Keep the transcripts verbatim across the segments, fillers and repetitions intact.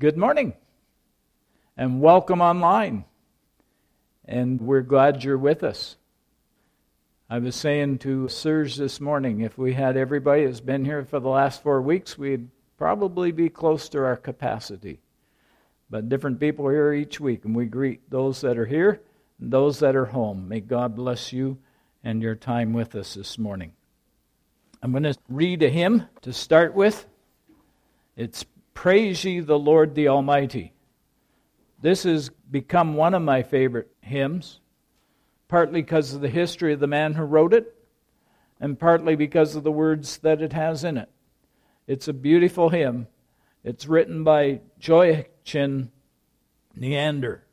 Good morning and welcome online. And we're glad you're with us. I was saying to Serge this morning, if we had everybody that's been here for the last four weeks, we'd probably be close to our capacity. But different people are here each week, and we greet those that are here and those that are home. May God bless you and your time with us this morning. I'm going to read a hymn to start with. It's Praise Ye the Lord the Almighty. This has become one of my favorite hymns, partly because of the history of the man who wrote it, and partly because of the words that it has in it. It's a beautiful hymn. It's written by Joachim Neander.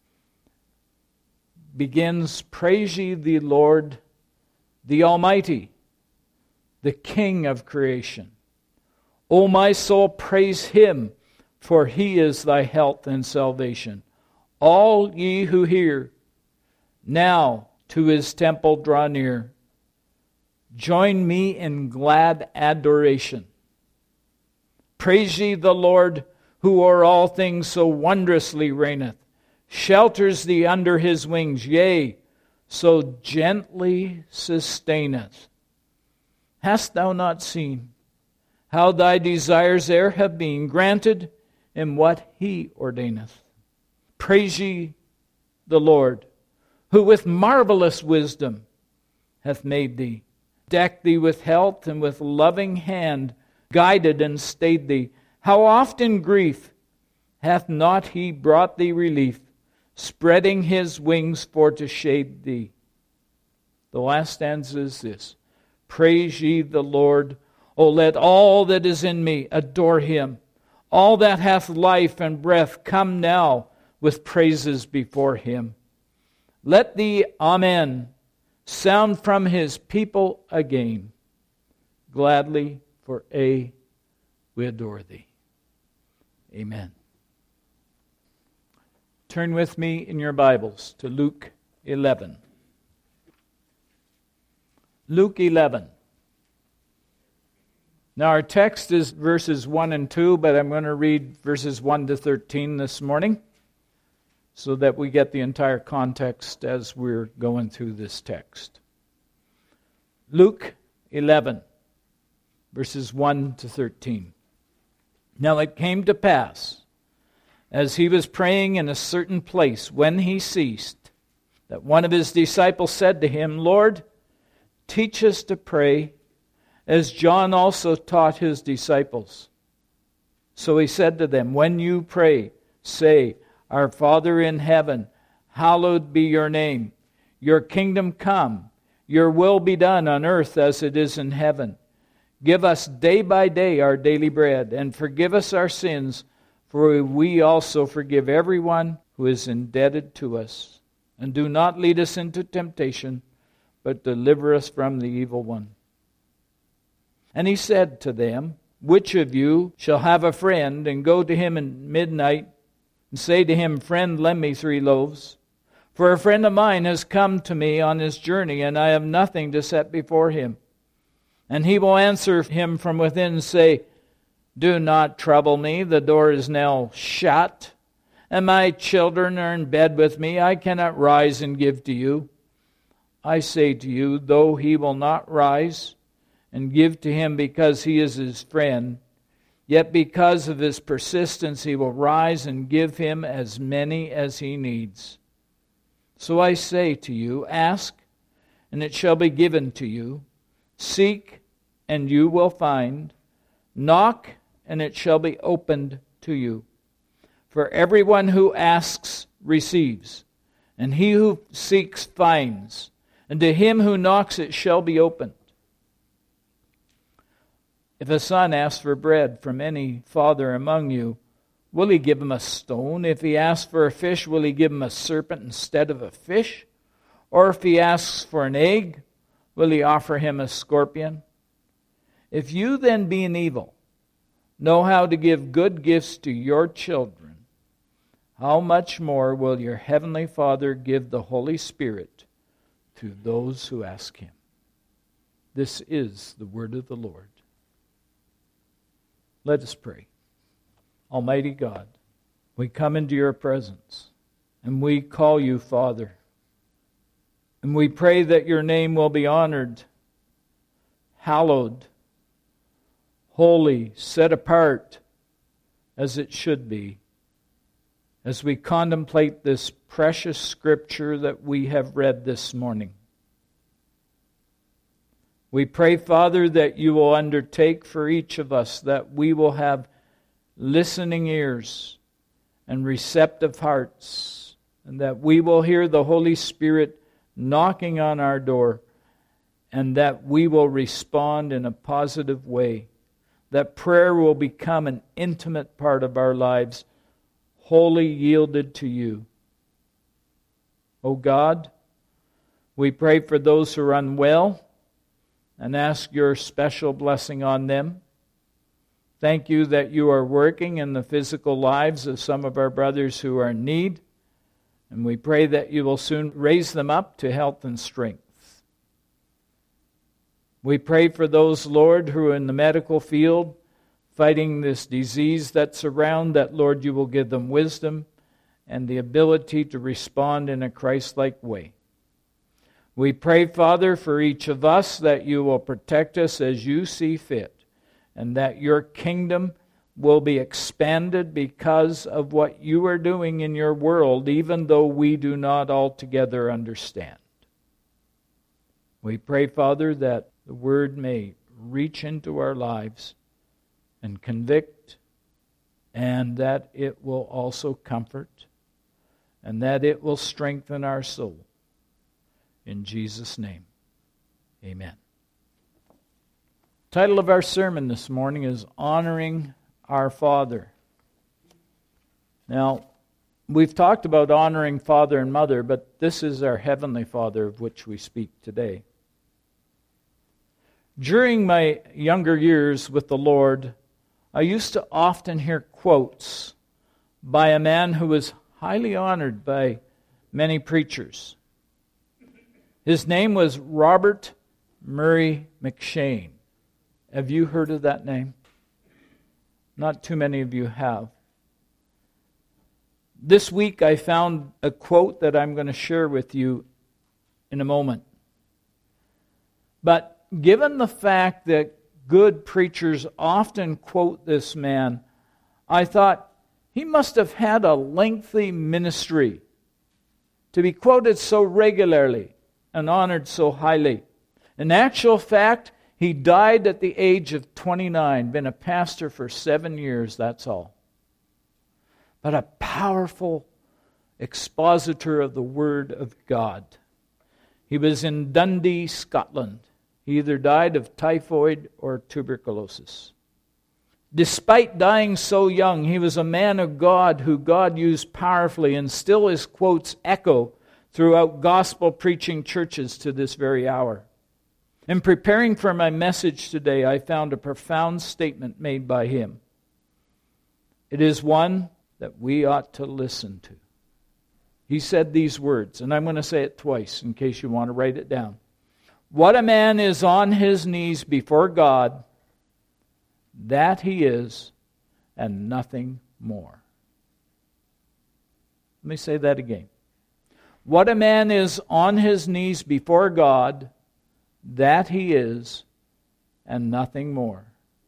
Begins, Praise ye the Lord the Almighty, the King of creation. O my soul, praise Him, for He is thy health and salvation. All ye who hear, now to His temple draw near. Join me in glad adoration. Praise ye the Lord, who o'er all things so wondrously reigneth, shelters thee under His wings, yea, so gently sustaineth. Hast thou not seen how thy desires there have been granted in what He ordaineth? Praise ye the Lord, who with marvelous wisdom hath made thee, decked thee with health, and with loving hand guided and stayed thee. How oft in grief hath not He brought thee relief, spreading His wings for to shade thee. The last stanza is this: Praise ye the Lord, O let all that is in me adore Him. All that hath life and breath, come now with praises before Him. Let the Amen sound from His people again. Gladly for aye we adore Thee. Amen. Turn with me in your Bibles to Luke eleven. Luke eleven. Now our text is verses one and two, but I'm going to read verses one to thirteen this morning so that we get the entire context as we're going through this text. Luke eleven, verses one to thirteen. Now it came to pass, as he was praying in a certain place, when he ceased, that one of his disciples said to him, Lord, teach us to pray, as John also taught his disciples. So he said to them, when you pray, say, Our Father in heaven, hallowed be your name. Your kingdom come, your will be done on earth as it is in heaven. Give us day by day our daily bread, and forgive us our sins, for we also forgive everyone who is indebted to us. And do not lead us into temptation, but deliver us from the evil one. And he said to them, Which of you shall have a friend, and go to him at midnight, and say to him, Friend, lend me three loaves? For a friend of mine has come to me on his journey, and I have nothing to set before him. And he will answer him from within, and say, Do not trouble me, the door is now shut, and my children are in bed with me. I cannot rise and give to you. I say to you, though he will not rise and give to him because he is his friend, yet because of his persistence he will rise and give him as many as he needs. So I say to you, ask, and it shall be given to you. Seek, and you will find. Knock, and it shall be opened to you. For everyone who asks receives, and he who seeks finds, and to him who knocks it shall be opened. If a son asks for bread from any father among you, will he give him a stone? If he asks for a fish, will he give him a serpent instead of a fish? Or if he asks for an egg, will he offer him a scorpion? If you then, being evil, know how to give good gifts to your children, how much more will your heavenly Father give the Holy Spirit to those who ask Him? This is the word of the Lord. Let us pray. Almighty God, We come into your presence and we call you Father. And we pray that your name will be honored, hallowed, holy, set apart as it should be, as we contemplate this precious scripture that we have read this morning. We pray, Father, that you will undertake for each of us, that we will have listening ears and receptive hearts, and that we will hear the Holy Spirit knocking on our door, and that we will respond in a positive way, that prayer will become an intimate part of our lives, wholly yielded to you. O God, we pray for those who are unwell and ask your special blessing on them. Thank you that you are working in the physical lives of some of our brothers who are in need, and we pray that you will soon raise them up to health and strength. We pray for those, Lord, who are in the medical field fighting this disease that's around, that, Lord, you will give them wisdom and the ability to respond in a Christ-like way. We pray, Father, for each of us that you will protect us as you see fit, and that your kingdom will be expanded because of what you are doing in your world, even though we do not altogether understand. We pray, Father, that the word may reach into our lives and convict, and that it will also comfort, and that it will strengthen our soul. In Jesus' name, amen. The title of our sermon this morning is Honoring Our Father. Now, we've talked about honoring Father and Mother, but this is our Heavenly Father of which we speak today. During my younger years with the Lord, I used to often hear quotes by a man who was highly honored by many preachers. His name was Robert Murray M'Cheyne. Have you heard of that name? Not too many of you have. This week I found a quote that I'm going to share with you in a moment. But given the fact that good preachers often quote this man, I thought he must have had a lengthy ministry to be quoted so regularly and honored so highly. In actual fact, he died at the age of twenty-nine, been a pastor for seven years, that's all. But a powerful expositor of the Word of God. He was in Dundee, Scotland. He either died of typhoid or tuberculosis. Despite dying so young, he was a man of God who God used powerfully, and still his quotes echo throughout gospel-preaching churches to this very hour. In preparing for my message today, I found a profound statement made by him. It is one that we ought to listen to. He said these words, and I'm going to say it twice in case you want to write it down. What a man is on his knees before God, that he is, and nothing more. Let me say that again. What a man is on his knees before God, that he is, and nothing more.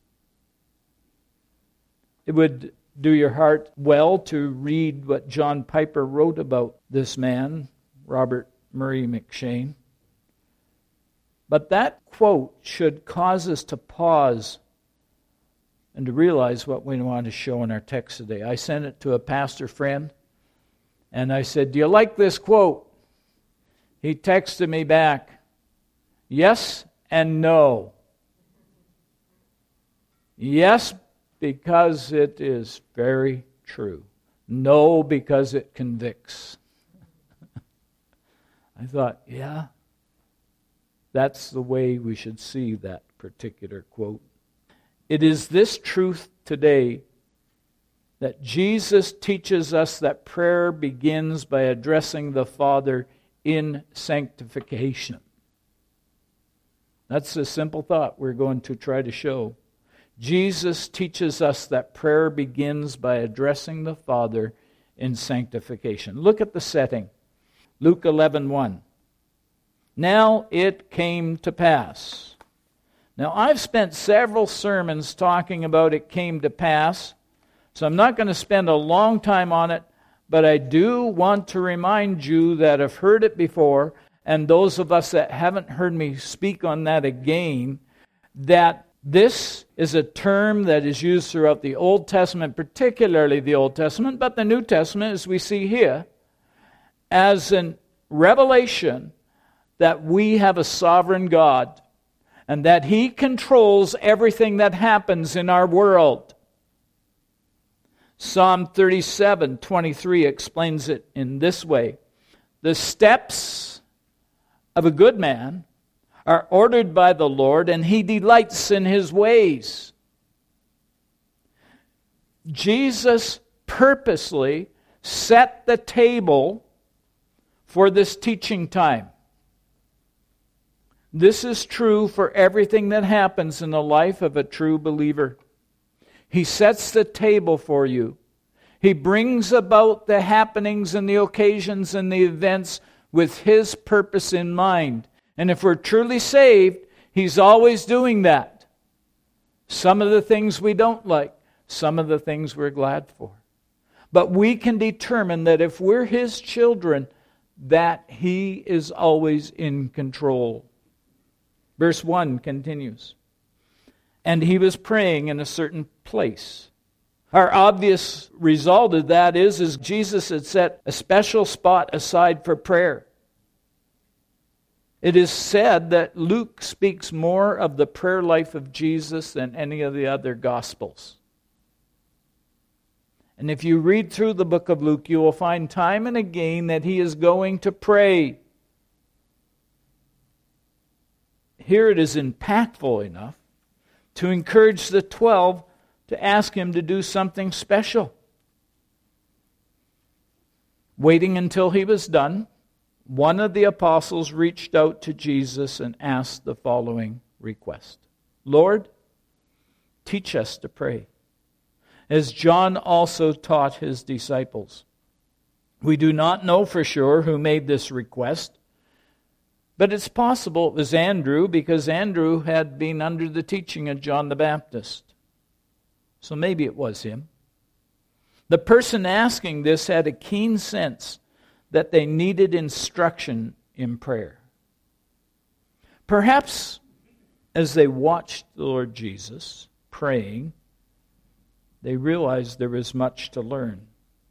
It would do your heart well to read what John Piper wrote about this man, Robert Murray M'Cheyne. But that quote should cause us to pause and to realize what we want to show in our text today. I sent it to a pastor friend, and I said, "Do you like this quote?" He texted me back, "Yes and no." Yes, because it is very true. No, because it convicts. I thought, yeah, that's the way we should see that particular quote. It is this truth today that Jesus teaches us that prayer begins by addressing the Father in sanctification. That's a simple thought we're going to try to show. Jesus teaches us that prayer begins by addressing the Father in sanctification. Look at the setting. Luke eleven one. Now it came to pass. Now I've spent several sermons talking about it came to pass, so I'm not going to spend a long time on it, but I do want to remind you that have heard it before, and those of us that haven't heard me speak on that again, that this is a term that is used throughout the Old Testament, particularly the Old Testament, but the New Testament, as we see here, as a revelation that we have a sovereign God and that He controls everything that happens in our world. Psalm thirty-seven twenty-three explains it in this way. The steps of a good man are ordered by the Lord, and He delights in His ways. Jesus purposely set the table for this teaching time. This is true for everything that happens in the life of a true believer. He sets the table for you. He brings about the happenings and the occasions and the events with His purpose in mind. And if we're truly saved, He's always doing that. Some of the things we don't like, some of the things we're glad for. But we can determine that if we're His children, that He is always in control. Verse one continues. And he was praying in a certain place. Our obvious result of that is, is Jesus had set a special spot aside for prayer. It is said that Luke speaks more of the prayer life of Jesus than any of the other Gospels. And if you read through the book of Luke, you will find time and again that he is going to pray. Here it is impactful enough to encourage the twelve to ask him to do something special. Waiting until he was done, one of the apostles reached out to Jesus and asked the following request. Lord, teach us to pray, as John also taught his disciples. We do not know for sure who made this request, but it's possible it was Andrew, because Andrew had been under the teaching of John the Baptist. So maybe it was him. The person asking this had a keen sense that they needed instruction in prayer. Perhaps as they watched the Lord Jesus praying, they realized there was much to learn.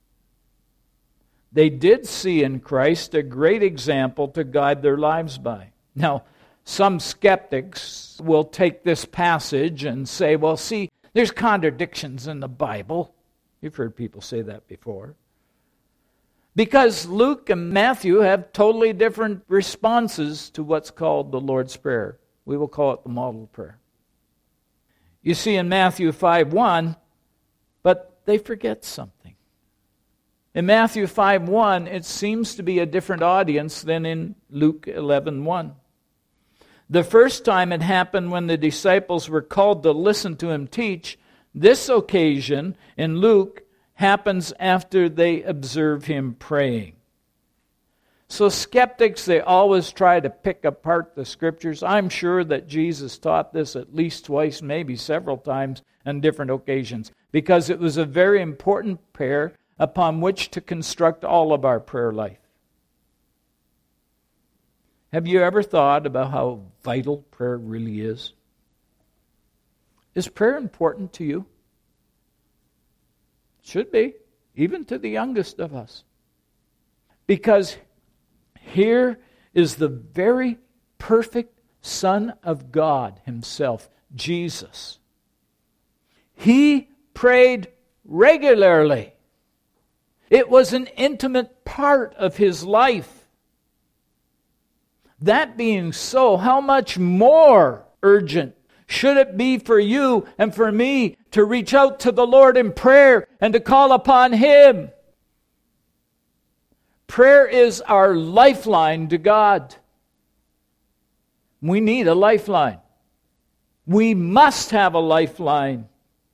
They did see in Christ a great example to guide their lives by. Now, some skeptics will take this passage and say, well, see, there's contradictions in the Bible. You've heard people say that before. Because Luke and Matthew have totally different responses to what's called the Lord's Prayer. We will call it the model prayer. You see in Matthew five one, but they forget something. In Matthew five one, it seems to be a different audience than in Luke eleven one. The first time it happened when the disciples were called to listen to him teach. This occasion in Luke happens after they observe him praying. So skeptics, they always try to pick apart the Scriptures. I'm sure that Jesus taught this at least twice, maybe several times on different occasions, because it was a very important prayer upon which to construct all of our prayer life. Have you ever thought about how vital prayer really is? Is prayer important to you? Should be, even to the youngest of us. Because here is the very perfect Son of God himself, Jesus. He prayed regularly. It was an intimate part of his life. That being so, how much more urgent should it be for you and for me to reach out to the Lord in prayer and to call upon Him? Prayer is our lifeline to God. We need a lifeline. We must have a lifeline.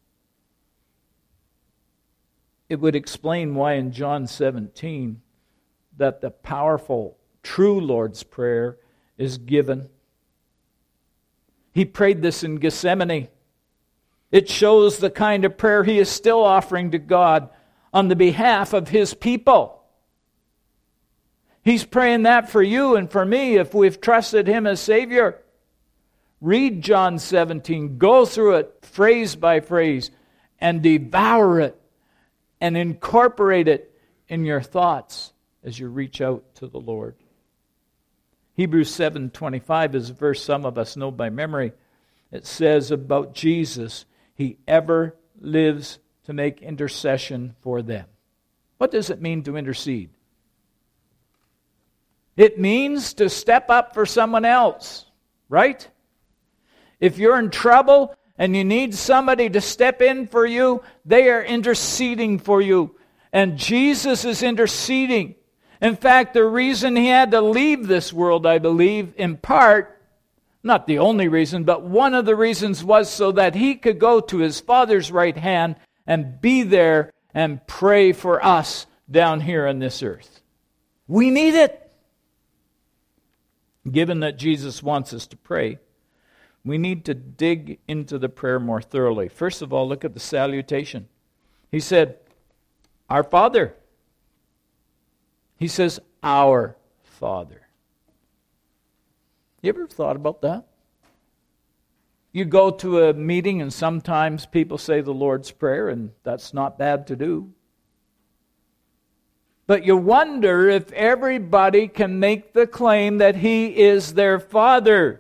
It would explain why in John seventeen that the powerful, true Lord's Prayer is given. He prayed this in Gethsemane. It shows the kind of prayer he is still offering to God on the behalf of his people. He's praying that for you and for me if we've trusted him as Savior. Read John seventeen, go through it phrase by phrase, and devour it and incorporate it in your thoughts as you reach out to the Lord. Hebrews seven twenty-five is a verse some of us know by memory. It says about Jesus, he ever lives to make intercession for them. What does it mean to intercede? It means to step up for someone else, right? If you're in trouble and you need somebody to step in for you, they are interceding for you. And Jesus is interceding. In fact, the reason he had to leave this world, I believe, in part, not the only reason, but one of the reasons was so that he could go to his Father's right hand and be there and pray for us down here on this earth. We need it. Given that Jesus wants us to pray, we need to dig into the prayer more thoroughly. First of all, look at the salutation. He said, Our Father. He says, Our Father. You ever thought about that? You go to a meeting and sometimes people say the Lord's Prayer, and that's not bad to do. But you wonder if everybody can make the claim that he is their Father.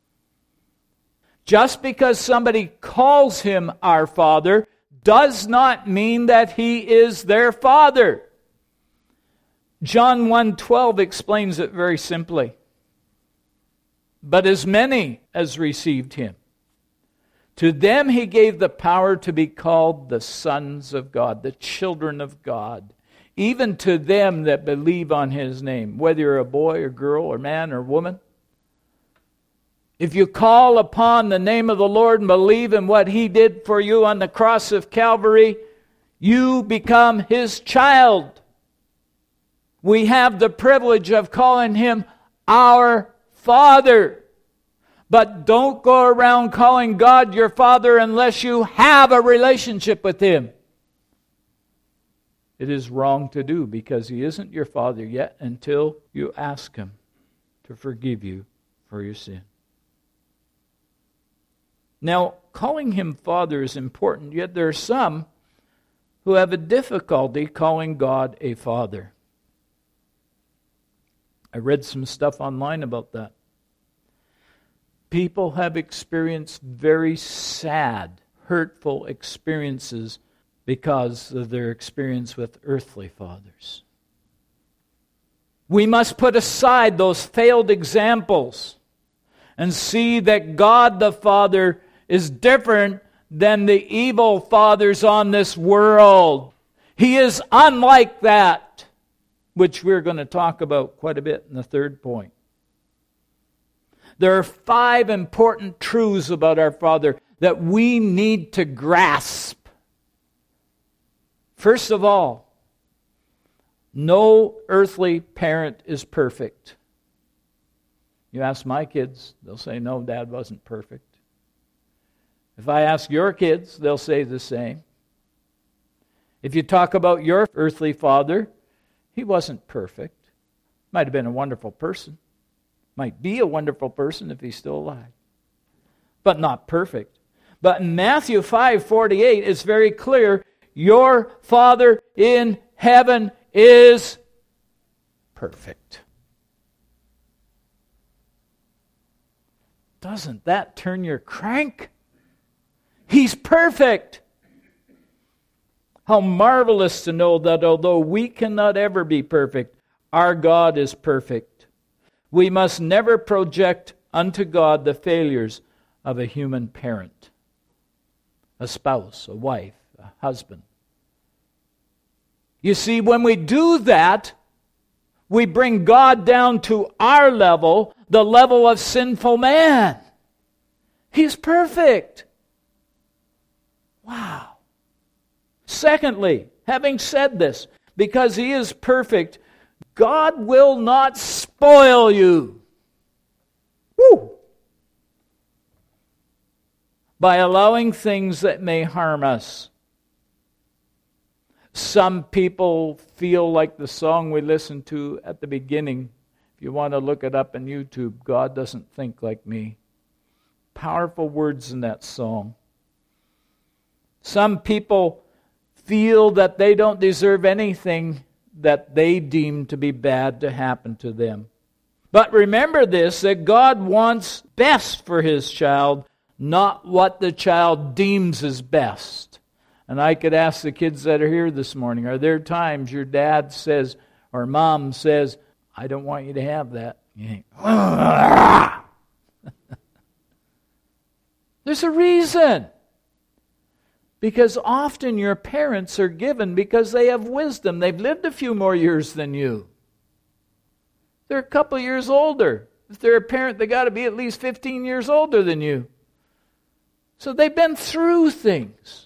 Just because somebody calls him our Father does not mean that he is their Father. John one twelve explains it very simply. But as many as received him, to them he gave the power to be called the sons of God, the children of God, even to them that believe on his name, whether you're a boy or girl or man or woman. If you call upon the name of the Lord and believe in what he did for you on the cross of Calvary, you become his child. We have the privilege of calling him our Father. But don't go around calling God your Father unless you have a relationship with him. It is wrong to do because he isn't your Father yet until you ask him to forgive you for your sin. Now, calling him Father is important, yet there are some who have a difficulty calling God a Father. I read some stuff online about that. People have experienced very sad, hurtful experiences because of their experience with earthly fathers. We must put aside those failed examples and see that God the Father is different than the evil fathers on this world. He is unlike that, which we're going to talk about quite a bit in the third point. There are five important truths about our Father that we need to grasp. First of all, no earthly parent is perfect. You ask my kids, they'll say, no, Dad wasn't perfect. If I ask your kids, they'll say the same. If you talk about your earthly father, he wasn't perfect. Might have been a wonderful person. Might be a wonderful person if he's still alive. But not perfect. But in Matthew five forty-eight, it's very clear, your Father in heaven is perfect. Doesn't that turn your crank? He's perfect. How marvelous to know that although we cannot ever be perfect, our God is perfect. We must never project unto God the failures of a human parent, a spouse, a wife, a husband. You see, when we do that, we bring God down to our level, the level of sinful man. He's perfect. Wow. Secondly, having said this, because He is perfect, God will not spoil you. Woo! By allowing things that may harm us. Some people feel like the song we listened to at the beginning. If you want to look it up on YouTube, God Doesn't Think Like Me. Powerful words in that song. Some people feel that they don't deserve anything that they deem to be bad to happen to them. But remember this, that God wants best for His child, not what the child deems as best. And I could ask the kids that are here this morning, are there times your dad says, or mom says, I don't want you to have that? You think, ah! There's a reason. Because often your parents are given because they have wisdom. They've lived a few more years than you. They're a couple years older. If they're a parent, they got to be at least fifteen years older than you. So they've been through things.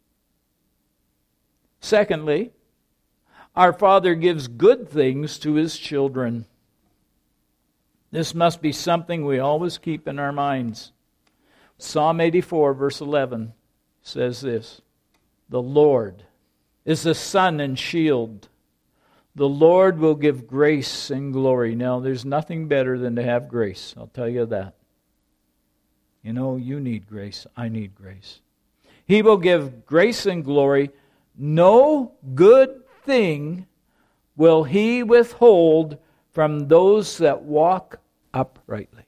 Secondly, our Father gives good things to His children. This must be something we always keep in our minds. Psalm eighty-four, verse eleven says this, the Lord is the sun and shield. The Lord will give grace and glory. Now, there's nothing better than to have grace. I'll tell you that. You know, you need grace. I need grace. He will give grace and glory. No good thing will He withhold from those that walk uprightly.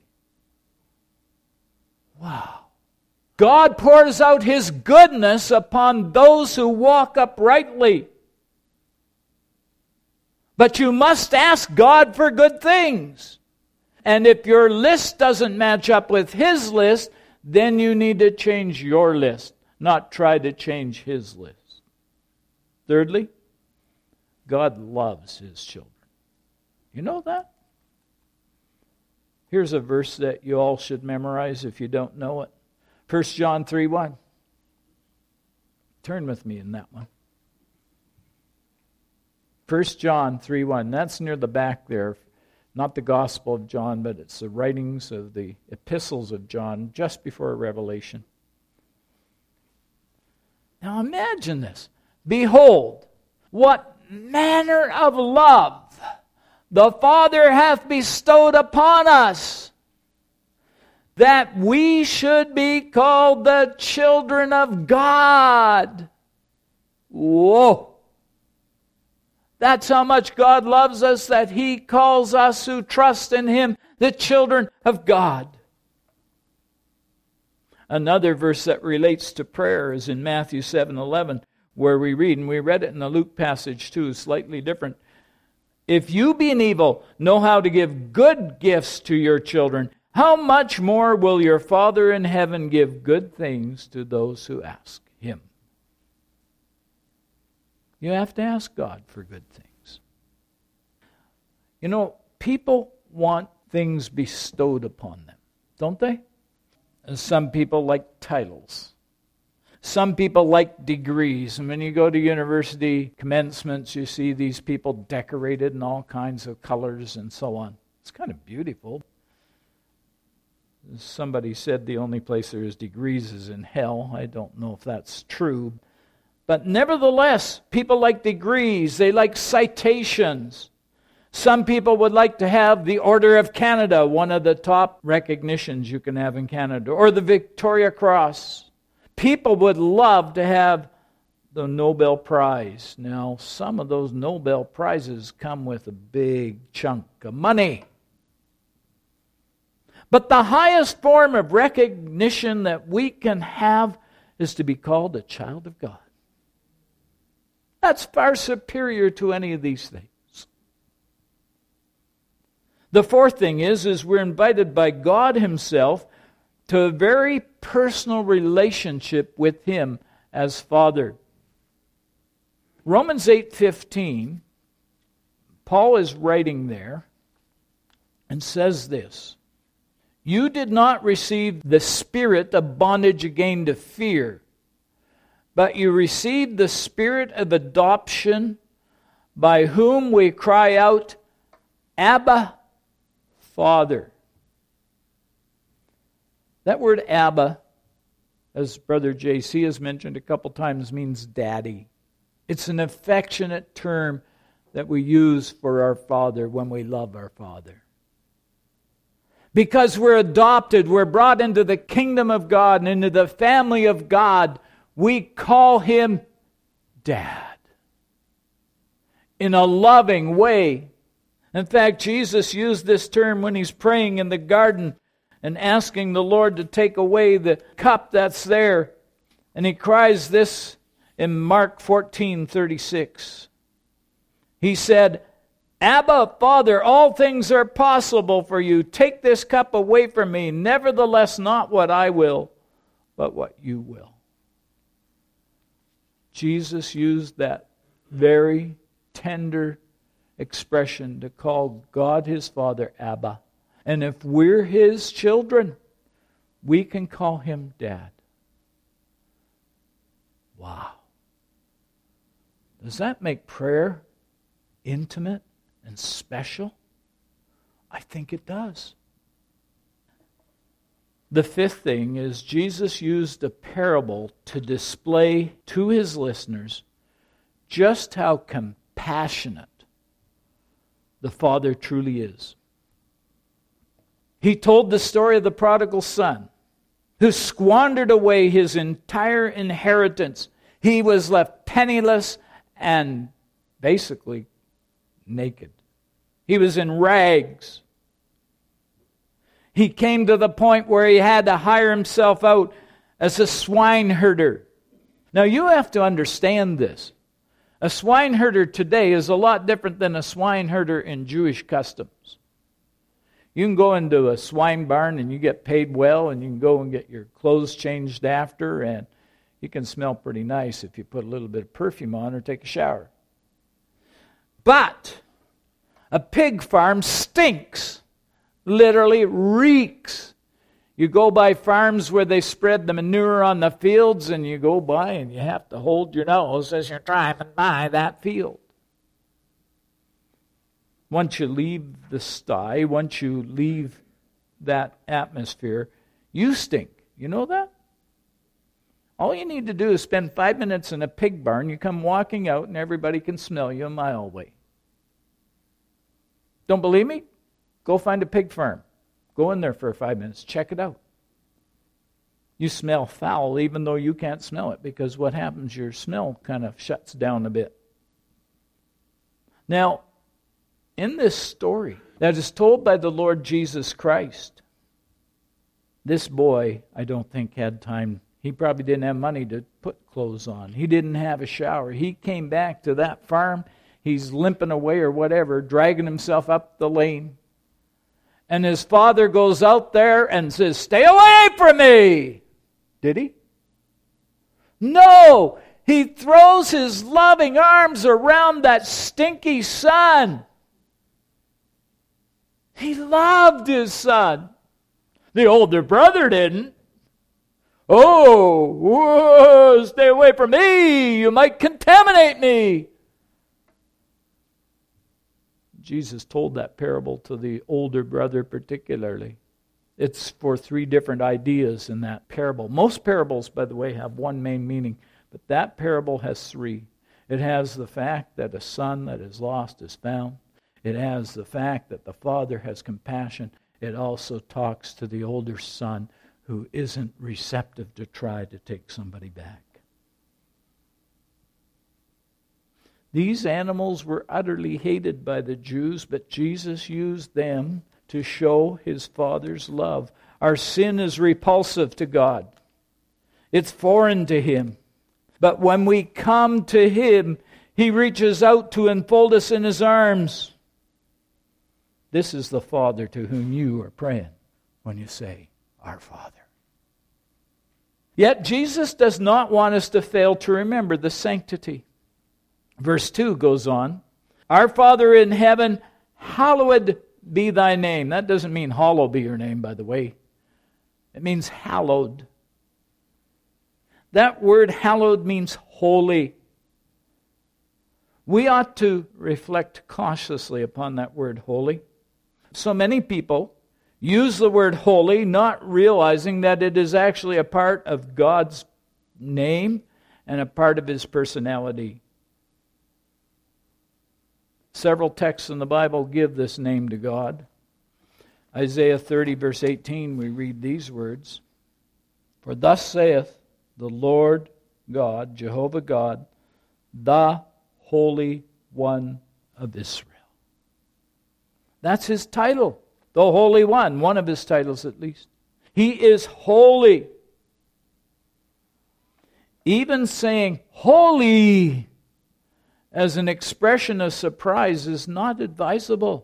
Wow. God pours out His goodness upon those who walk uprightly. But you must ask God for good things. And if your list doesn't match up with His list, then you need to change your list, not try to change His list. Thirdly, God loves His children. You know that? Here's a verse that you all should memorize if you don't know it. First John three one. Turn with me in that one. First John three one. That's near the back there. Not the Gospel of John, but it's the writings of the epistles of John just before Revelation. Now imagine this. Behold, what manner of love the Father hath bestowed upon us, that we should be called the children of God. Whoa! That's how much God loves us, that He calls us who trust in Him the children of God. Another verse that relates to prayer is in Matthew seven eleven, where we read, and we read it in the Luke passage too, slightly different. If you, being evil, know how to give good gifts to your children, how much more will your Father in heaven give good things to those who ask Him? You have to ask God for good things. You know, people want things bestowed upon them, don't they? And some people like titles. Some people like degrees. And when you go to university commencements, you see these people decorated in all kinds of colors and so on. It's kind of beautiful. Somebody said the only place there is degrees is in hell. I don't know if that's true. But nevertheless, people like degrees. They like citations. Some people would like to have the Order of Canada, one of the top recognitions you can have in Canada, or the Victoria Cross. People would love to have the Nobel Prize. Now, some of those Nobel Prizes come with a big chunk of money. But the highest form of recognition that we can have is to be called a child of God. That's far superior to any of these things. The fourth thing is, is we're invited by God Himself to a very personal relationship with Him as Father. Romans eight fifteen, Paul is writing there and says this, You did not receive the spirit of bondage again to fear, but you received the spirit of adoption, by whom we cry out, Abba, Father. That word Abba, as Brother J C has mentioned a couple times, means daddy. It's an affectionate term that we use for our Father when we love our Father. Because we're adopted, we're brought into the kingdom of God and into the family of God, we call Him Dad. In a loving way. In fact, Jesus used this term when He's praying in the garden and asking the Lord to take away the cup that's there. And He cries this in Mark fourteen thirty-six. He said, Abba, Father, all things are possible for you. Take this cup away from me. Nevertheless, not what I will, but what you will. Jesus used that very tender expression to call God His Father Abba. And if we're His children, we can call Him Dad. Wow. Does that make prayer intimate and special? I think it does. The fifth thing is Jesus used a parable to display to His listeners just how compassionate the Father truly is. He told the story of the prodigal son who squandered away his entire inheritance. He was left penniless and basically naked. He was in rags. He came to the point where he had to hire himself out as a swineherder. Now you have to understand this. A swineherder today is a lot different than a swineherder in Jewish customs. You can go into a swine barn and you get paid well, and you can go and get your clothes changed after, and you can smell pretty nice if you put a little bit of perfume on or take a shower. But a pig farm stinks, literally reeks. You go by farms where they spread the manure on the fields, and you go by and you have to hold your nose as you're driving by that field. Once you leave the sty, once you leave that atmosphere, you stink. You know that? All you need to do is spend five minutes in a pig barn. You come walking out and everybody can smell you a mile away. Don't believe me? Go find a pig farm. Go in there for five minutes. Check it out. You smell foul even though you can't smell it, because what happens, your smell kind of shuts down a bit. Now, in this story that is told by the Lord Jesus Christ, this boy, I don't think, had time. He probably didn't have money to put clothes on. He didn't have a shower. He came back to that farm. He's limping away or whatever, dragging himself up the lane. And his father goes out there and says, "Stay away from me!" Did he? No! He throws his loving arms around that stinky son. He loved his son. The older brother didn't. Oh, whoa, stay away from me. You might contaminate me. Jesus told that parable to the older brother particularly. It's for three different ideas in that parable. Most parables, by the way, have one main meaning, but that parable has three. It has the fact that a son that is lost is found. It has the fact that the father has compassion. It also talks to the older son who isn't receptive to try to take somebody back. These animals were utterly hated by the Jews, but Jesus used them to show His Father's love. Our sin is repulsive to God. It's foreign to Him. But when we come to Him, He reaches out to enfold us in His arms. This is the Father to whom you are praying when you say, "Our Father." Yet Jesus does not want us to fail to remember the sanctity. Verse two goes on, "Our Father in heaven, hallowed be thy name. That doesn't mean hallowed be your name, by the way. It means hallowed. That word hallowed means holy. We ought to reflect cautiously upon that word holy. So many people use the word holy, not realizing that it is actually a part of God's name and a part of His personality. Several texts in the Bible give this name to God. Isaiah thirty, verse eighteen, we read these words. For thus saith the Lord God, Jehovah God, the Holy One of Israel. That's His title, the Holy One, one of His titles at least. He is holy. Even saying holy as an expression of surprise is not advisable.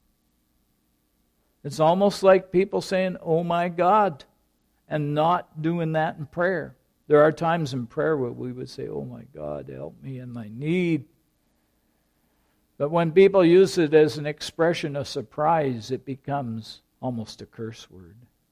It's almost like people saying, oh my God, and not doing that in prayer. There are times in prayer where we would say, oh my God, help me in my need. But when people use it as an expression of surprise, it becomes almost a curse word.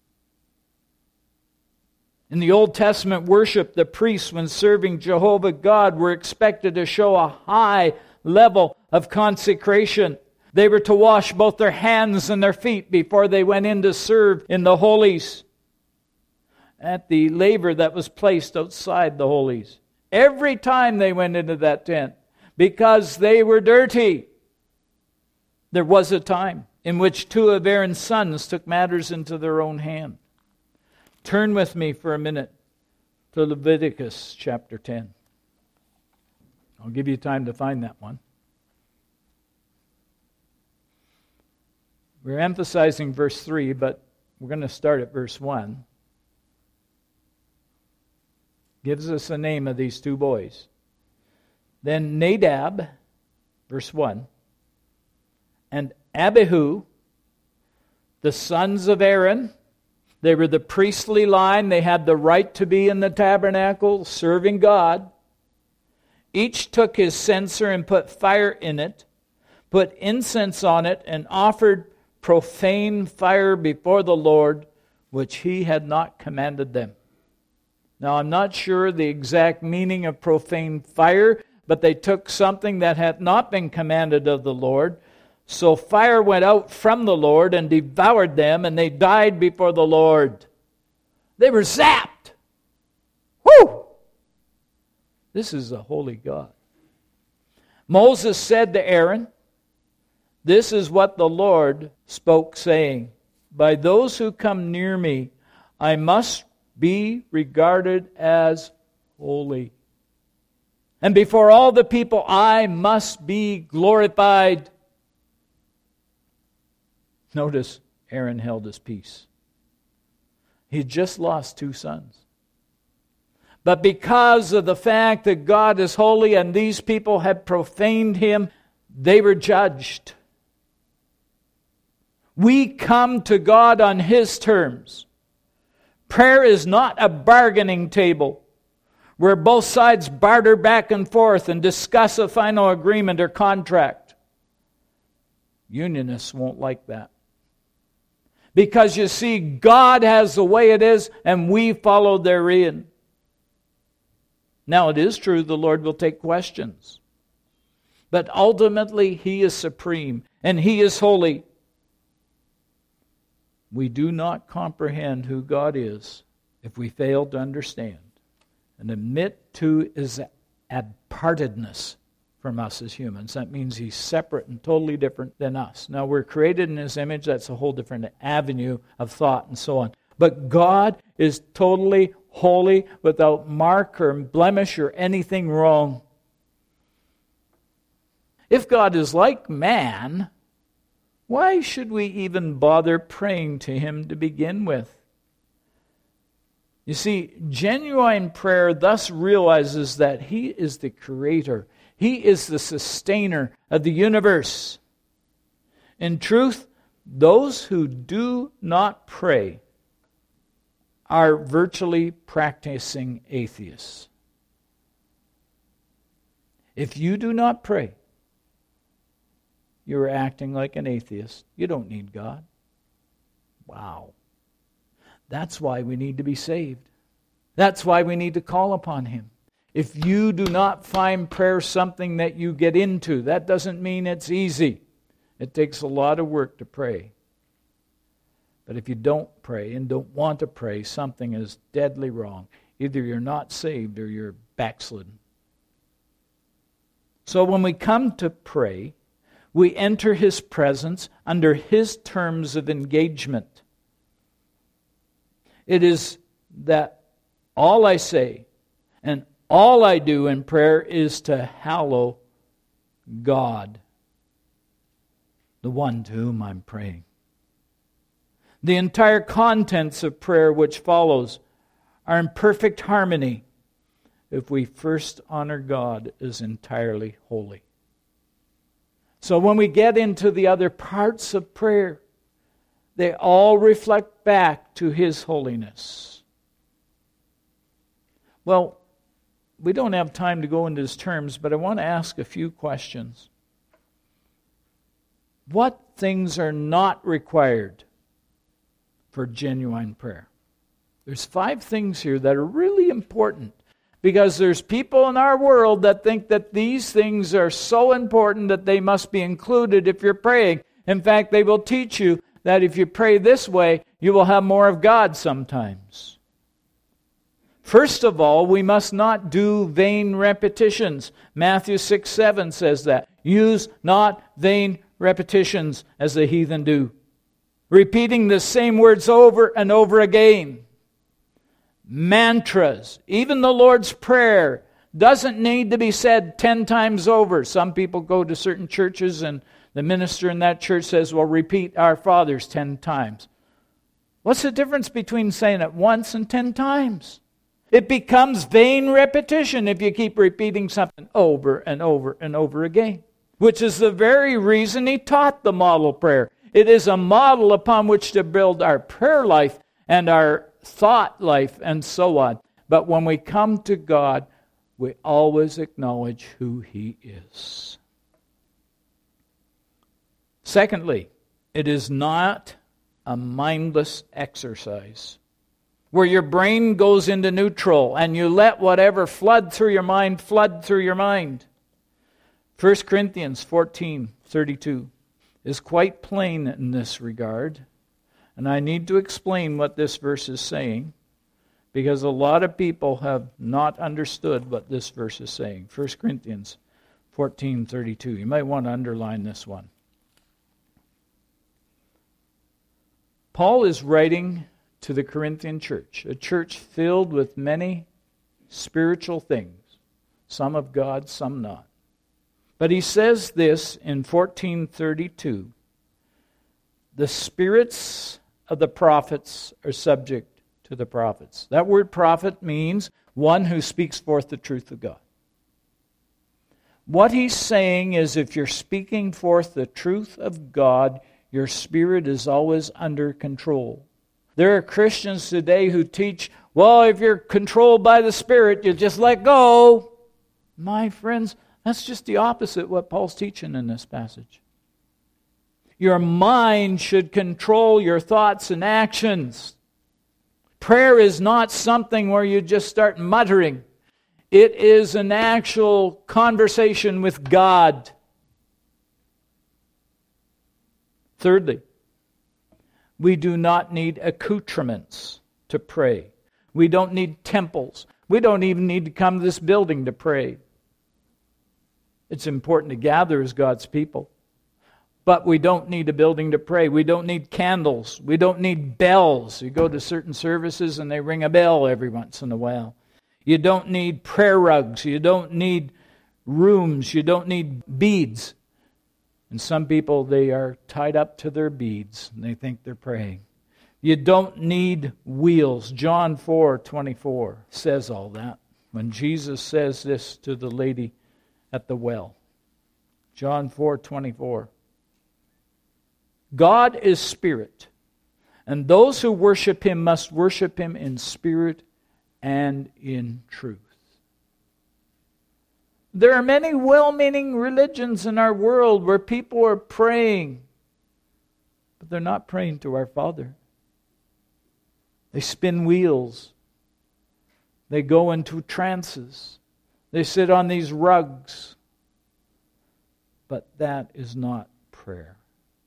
In the Old Testament worship, the priests, when serving Jehovah God, were expected to show a high level of consecration. They were to wash both their hands and their feet before they went in to serve in the holies, at the laver that was placed outside the holies. Every time they went into that tent, because they were dirty. There was a time in which two of Aaron's sons took matters into their own hand. Turn with me for a minute to Leviticus chapter ten. I'll give you time to find that one. We're emphasizing verse three, but we're going to start at verse one. Gives us the name of these two boys. Then Nadab, verse one, and Abihu, the sons of Aaron, they were the priestly line. They had the right to be in the tabernacle serving God. Each took his censer and put fire in it, put incense on it, and offered profane fire before the Lord, which He had not commanded them. Now, I'm not sure the exact meaning of profane fire, but they took something that had not been commanded of the Lord. So fire went out from the Lord and devoured them, and they died before the Lord. They were zapped. Woo! This is a holy God. Moses said to Aaron, this is what the Lord spoke, saying, by those who come near me, I must be regarded as holy. And before all the people, I must be glorified. Notice, Aaron held his peace. He had just lost two sons. But because of the fact that God is holy and these people had profaned Him, they were judged. We come to God on His terms. Prayer is not a bargaining table where both sides barter back and forth and discuss a final agreement or contract. Unionists won't like that. Because you see, God has the way it is, and we follow therein. Now, it is true the Lord will take questions. But ultimately, He is supreme, and He is holy. We do not comprehend who God is if we fail to understand and admit to His apartedness from us as humans. That means He's separate and totally different than us. Now, we're created in His image. That's a whole different avenue of thought and so on. But God is totally holy, without mark or blemish or anything wrong. If God is like man, why should we even bother praying to Him to begin with? You see, genuine prayer thus realizes that He is the creator. He is the sustainer of the universe. In truth, those who do not pray are virtually practicing atheists. If you do not pray, you're acting like an atheist. You don't need God. Wow. That's why we need to be saved. That's why we need to call upon Him. If you do not find prayer something that you get into, that doesn't mean it's easy. It takes a lot of work to pray. But if you don't pray and don't want to pray, something is deadly wrong. Either you're not saved or you're backslidden. So when we come to pray, we enter His presence under His terms of engagement. It is that all I say and all I do in prayer is to hallow God, the one to whom I'm praying. The entire contents of prayer which follows are in perfect harmony if we first honor God as entirely holy. So when we get into the other parts of prayer, they all reflect back to His holiness. Well, we don't have time to go into His terms, but I want to ask a few questions. What things are not required for genuine prayer? There's five things here that are really important, because there's people in our world that think that these things are so important that they must be included if you're praying. In fact, they will teach you that if you pray this way, you will have more of God sometimes. First of all, we must not do vain repetitions. Matthew six seven says that. Use not vain repetitions as the heathen do, repeating the same words over and over again. Mantras, even the Lord's Prayer, doesn't need to be said ten times over. Some people go to certain churches and the minister in that church says, well, repeat Our Fathers ten times. What's the difference between saying it once and ten times? It becomes vain repetition if you keep repeating something over and over and over again, which is the very reason He taught the model prayer. It is a model upon which to build our prayer life and our thought life and so on. But when we come to God, we always acknowledge who He is. Secondly, it is not a mindless exercise where your brain goes into neutral and you let whatever flood through your mind flood through your mind. First Corinthians fourteen thirty-two is quite plain in this regard. And I need to explain what this verse is saying, because a lot of people have not understood what this verse is saying. First Corinthians fourteen thirty-two. You might want to underline this one. Paul is writing to the Corinthian church, a church filled with many spiritual things, some of God, some not. But he says this in fourteen thirty-two, the spirits of the prophets are subject to the prophets. That word prophet means one who speaks forth the truth of God. What he's saying is, if you're speaking forth the truth of God, your spirit is always under control. There are Christians today who teach, well, if you're controlled by the Spirit, you just let go. My friends, that's just the opposite of what Paul's teaching in this passage. Your mind should control your thoughts and actions. Prayer is not something where you just start muttering. It is an actual conversation with God. Thirdly, we do not need accoutrements to pray. We don't need temples. We don't even need to come to this building to pray. It's important to gather as God's people. But we don't need a building to pray. We don't need candles. We don't need bells. You go to certain services and they ring a bell every once in a while. You don't need prayer rugs. You don't need rooms. You don't need beads. And some people, they are tied up to their beads and they think they're praying. You don't need wheels. John four twenty-four says all that. When Jesus says this to the lady at the well. John four twenty-four. God is spirit, and those who worship Him must worship Him in spirit and in truth. There are many well-meaning religions in our world where people are praying, but they're not praying to our Father. They spin wheels. They go into trances. They sit on these rugs. But that is not prayer.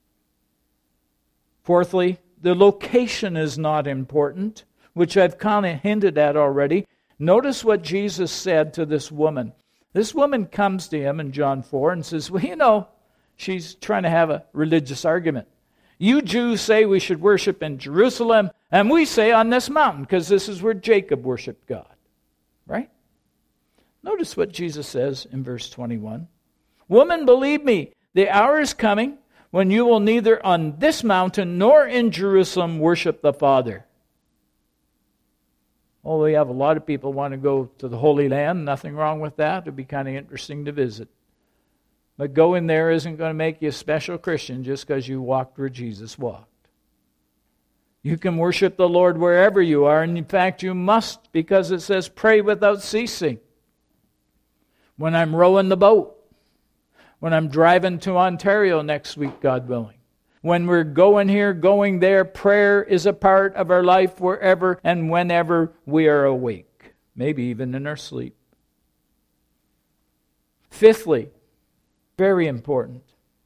Fourthly, the location is not important, which I've kind of hinted at already. Notice what Jesus said to this woman. This woman comes to him in John four and says, well, you know, she's trying to have a religious argument. You Jews say we should worship in Jerusalem, and we say on this mountain, because this is where Jacob worshiped God. Right? Notice what Jesus says in verse twenty-one. Woman, believe me, the hour is coming when you will neither on this mountain nor in Jerusalem worship the Father. Oh, we have a lot of people want to go to the Holy Land. Nothing wrong with that. It would be kind of interesting to visit. But going there isn't going to make you a special Christian just because you walked where Jesus walked. You can worship the Lord wherever you are, and in fact you must, because it says pray without ceasing. When I'm rowing the boat, when I'm driving to Ontario next week, God willing, when we're going here, going there, prayer is a part of our life wherever and whenever we are awake, maybe even in our sleep. Fifthly, very important,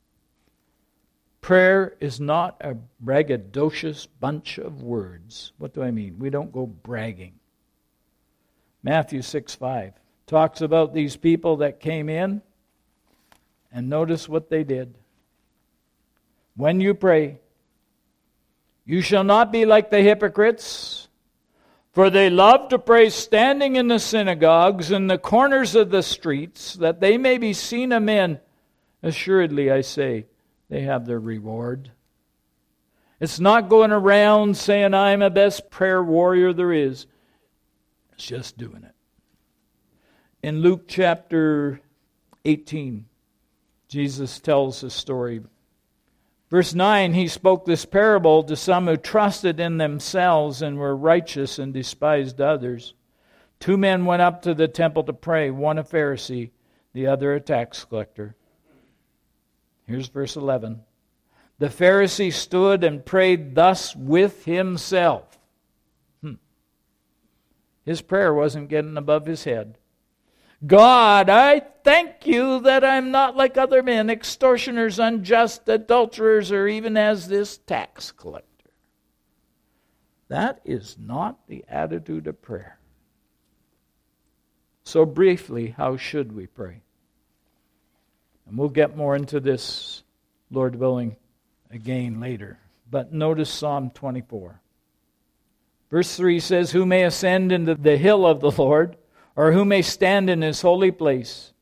prayer is not a braggadocious bunch of words. What do I mean? We don't go bragging. Matthew six five talks about these people that came in, and notice what they did. When you pray, you shall not be like the hypocrites, for they love to pray standing in the synagogues and the corners of the streets, that they may be seen of men. Assuredly, I say, they have their reward. It's not going around saying, I'm the best prayer warrior there is. It's just doing it. In Luke chapter eighteen, Jesus tells a story. Verse nine, he spoke this parable to some who trusted in themselves and were righteous and despised others. Two men went up to the temple to pray, one a Pharisee, the other a tax collector. Here's verse eleven. The Pharisee stood and prayed thus with himself. Hmm. His prayer wasn't getting above his head. God, I thank you that I'm not like other men, extortioners, unjust, adulterers, or even as this tax collector. That is not the attitude of prayer. So briefly, how should we pray? And we'll get more into this, Lord willing, again later. But notice Psalm twenty-four. Verse three says, who may ascend into the hill of the Lord, or who may stand in his holy place?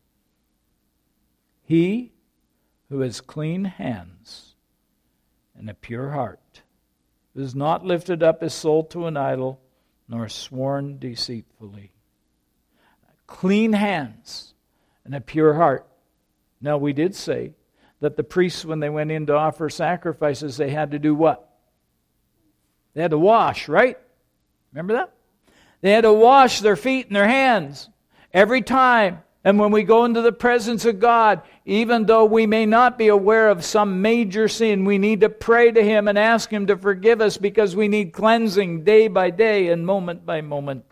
He who has clean hands and a pure heart, who has not lifted up his soul to an idol, nor sworn deceitfully. Clean hands and a pure heart. Now, we did say that the priests, when they went in to offer sacrifices, they had to do what? They had to wash, right? Remember that? They had to wash their feet and their hands every time. And when we go into the presence of God, even though we may not be aware of some major sin, we need to pray to Him and ask Him to forgive us, because we need cleansing day by day and moment by moment.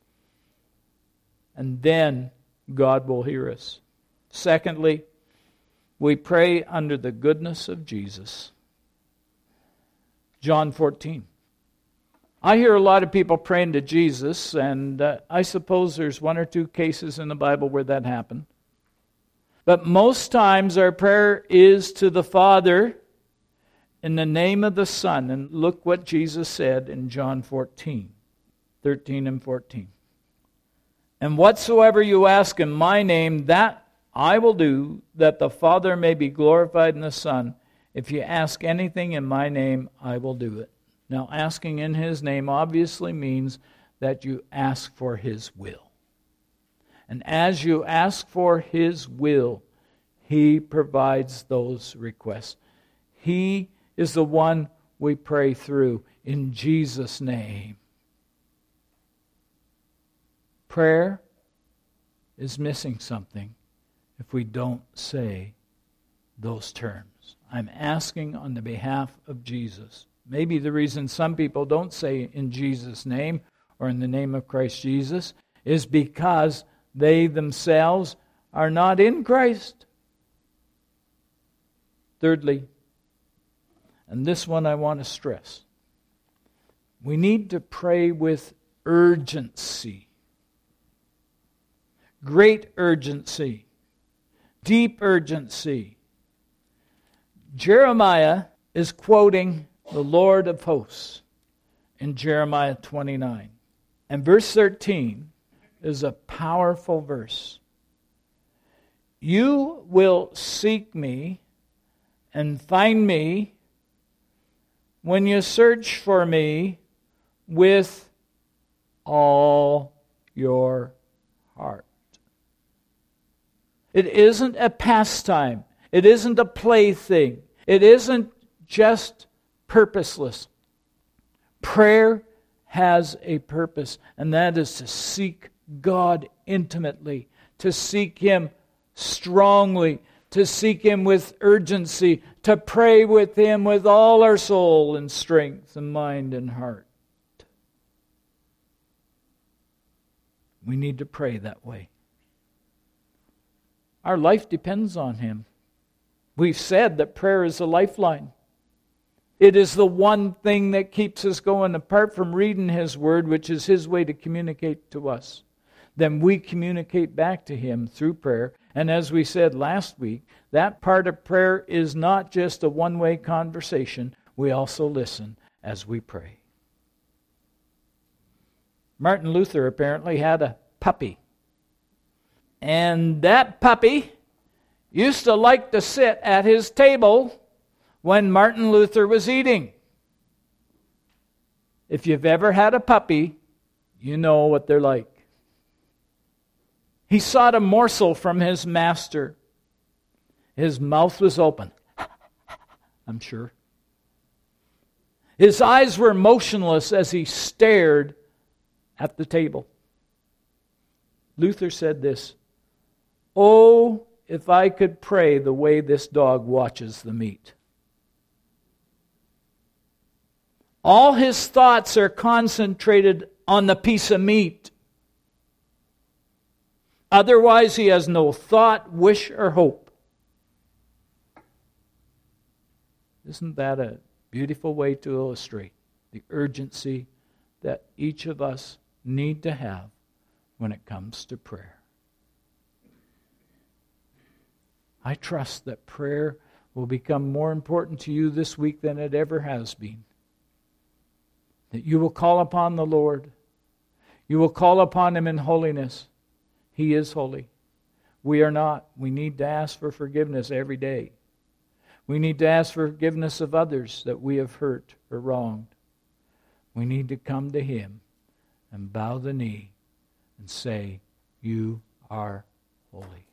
And then God will hear us. Secondly, we pray under the goodness of Jesus. John fourteen. I hear a lot of people praying to Jesus, and uh, I suppose there's one or two cases in the Bible where that happened. But most times our prayer is to the Father in the name of the Son. And look what Jesus said in John fourteen, thirteen and fourteen. And whatsoever you ask in my name, that I will do, that the Father may be glorified in the Son. If you ask anything in my name, I will do it. Now, asking in His name obviously means that you ask for His will. And as you ask for His will, He provides those requests. He is the one we pray through in Jesus' name. Prayer is missing something if we don't say those terms. I'm asking on the behalf of Jesus. Maybe the reason some people don't say in Jesus' name or in the name of Christ Jesus is because they themselves are not in Christ. Thirdly, and this one I want to stress, we need to pray with urgency. Great urgency. Deep urgency. Jeremiah is quoting the Lord of hosts in Jeremiah twenty-nine. And verse thirteen is a powerful verse. You will seek me and find me when you search for me with all your heart. It isn't a pastime. It isn't a plaything. It isn't just purposeless. Prayer has a purpose, and that is to seek God intimately, to seek Him strongly, to seek Him with urgency, to pray with Him with all our soul and strength and mind and heart. We need to pray that way. Our life depends on Him. We've said that prayer is a lifeline. It is the one thing that keeps us going. Apart from reading His Word, which is His way to communicate to us, then we communicate back to Him through prayer. And as we said last week, that part of prayer is not just a one-way conversation. We also listen as we pray. Martin Luther apparently had a puppy. And that puppy used to like to sit at his table when Martin Luther was eating. If you've ever had a puppy, you know what they're like. He sought a morsel from his master. His mouth was open, I'm sure. His eyes were motionless as he stared at the table. Luther said this, "Oh, if I could pray the way this dog watches the meat." All his thoughts are concentrated on the piece of meat. Otherwise, he has no thought, wish, or hope. Isn't that a beautiful way to illustrate the urgency that each of us need to have when it comes to prayer? I trust that prayer will become more important to you this week than it ever has been. That you will call upon the Lord. You will call upon Him in holiness. He is holy. We are not. We need to ask for forgiveness every day. We need to ask for forgiveness of others that we have hurt or wronged. We need to come to Him and bow the knee and say, "You are holy."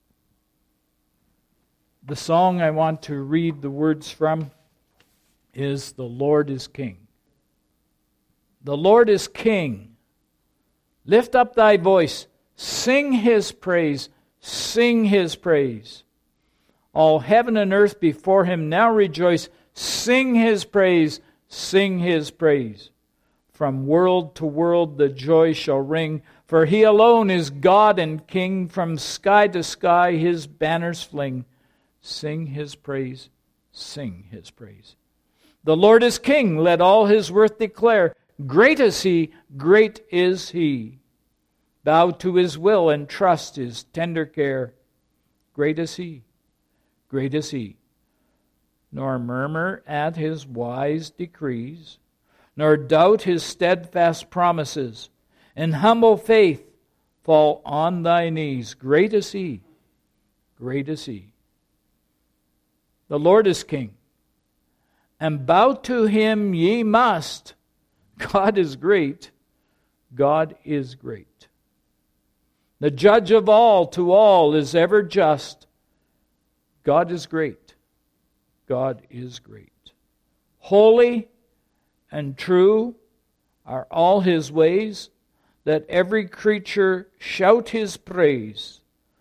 The song I want to read the words from is "The Lord is King." The Lord is King. Lift up thy voice. Sing His praise. Sing His praise. All heaven and earth before Him now rejoice. Sing His praise. Sing His praise. From world to world the joy shall ring. For He alone is God and King. From sky to sky His banners fling. Sing His praise. Sing His praise. The Lord is King. Let all His worth declare. Great is He. Great is He. Bow to His will and trust His tender care. Great is He. Great is He. Nor murmur at His wise decrees, nor doubt His steadfast promises. In humble faith fall on thy knees. Great is He. Great is He. The Lord is King. And bow to Him ye must. God is great. God is great. The judge of all to all is ever just. God is great. God is great. Holy and true are all His ways. Let every creature shout His praise.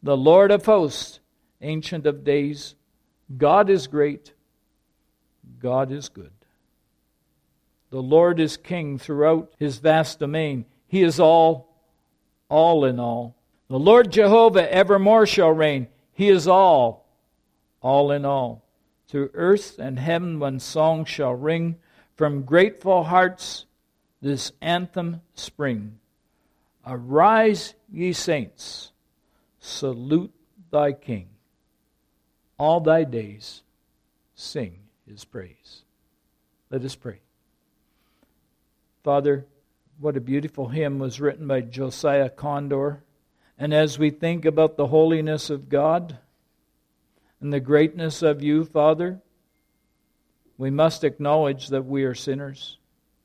The Lord of hosts, Ancient of days, God is great, God is good. The Lord is king throughout his vast domain. He is all, all in all. The Lord Jehovah evermore shall reign. He is all, all in all. Through earth and heaven one song shall ring. From grateful hearts this anthem spring. Arise, ye saints, salute thy King. All thy days sing his praise. Let us pray. Father, what a beautiful hymn was written by Josiah Condor. And as we think about the holiness of God and the greatness of you, Father, we must acknowledge that we are sinners.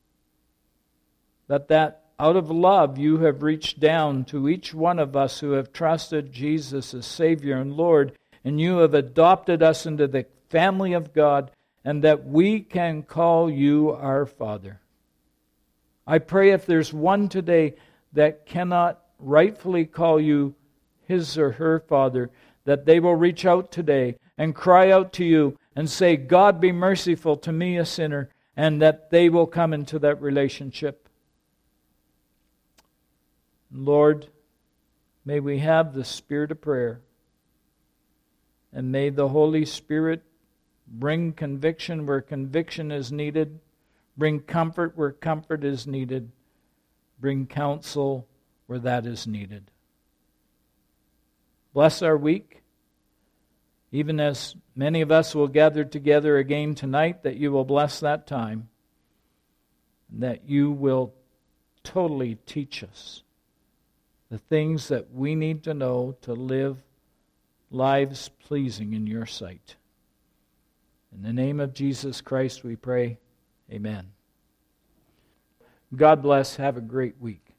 That that out of love you have reached down to each one of us who have trusted Jesus as Savior and Lord, and you have adopted us into the family of God, and that we can call you our Father. I pray if there's one today that cannot rightfully call you his or her Father, that they will reach out today and cry out to you and say, God, be merciful to me, a sinner, and that they will come into that relationship. Lord, may we have the spirit of prayer, and may the Holy Spirit bring conviction where conviction is needed, bring comfort where comfort is needed, bring counsel where that is needed. Bless our week, even as many of us will gather together again tonight, that you will bless that time, and that you will totally teach us the things that we need to know to live lives pleasing in your sight. In the name of Jesus Christ we pray. Amen. God bless. Have a great week.